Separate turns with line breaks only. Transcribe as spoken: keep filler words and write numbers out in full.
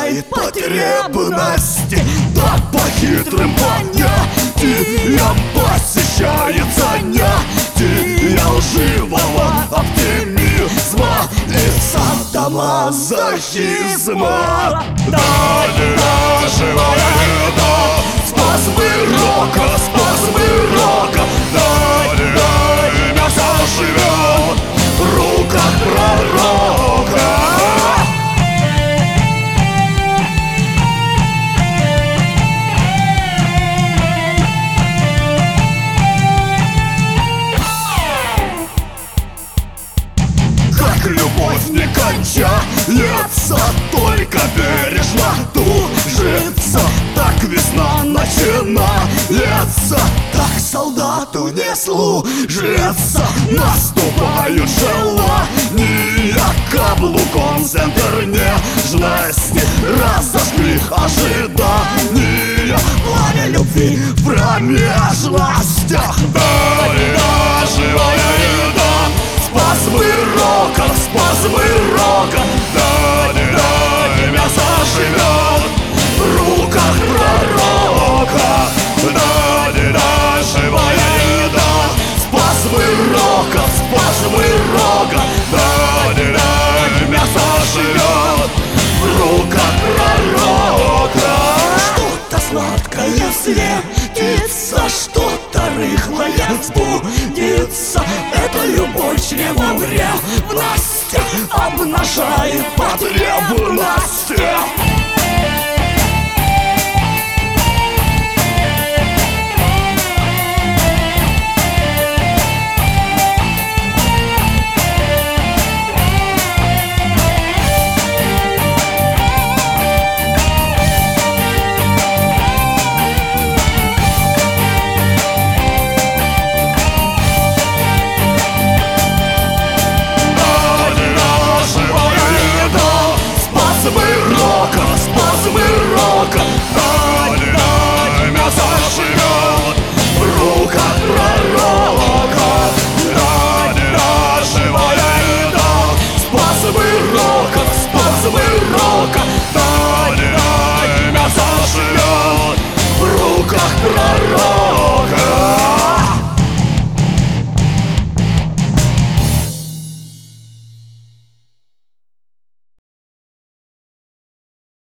обнажает потребности. Да по хитрым понятиям посещает занятия лживого оптимизма и садомазохизма. Да, да, живая еда, спазмы рока, спазмы рока. Да, да, мясо живет в руках пророка. Как любовь не кончается, только бережно тужится. Так весна начинается, так солдату не служится. Наступают желания, каблуком центр нежности. Разожгли ожидания, пламя любви в промежностях. Да, да, живая еда, спазмы рока, спазмы рока. Да, да, мясо живет в руках пророка. Да, да, живая еда, спазмы рока, спазмы рока. Да, да, мясо живет в руках пророка. Что-то сладкое светится, что-то рыхлое сбудется. Это любовь чревом ревности обнажает потребности.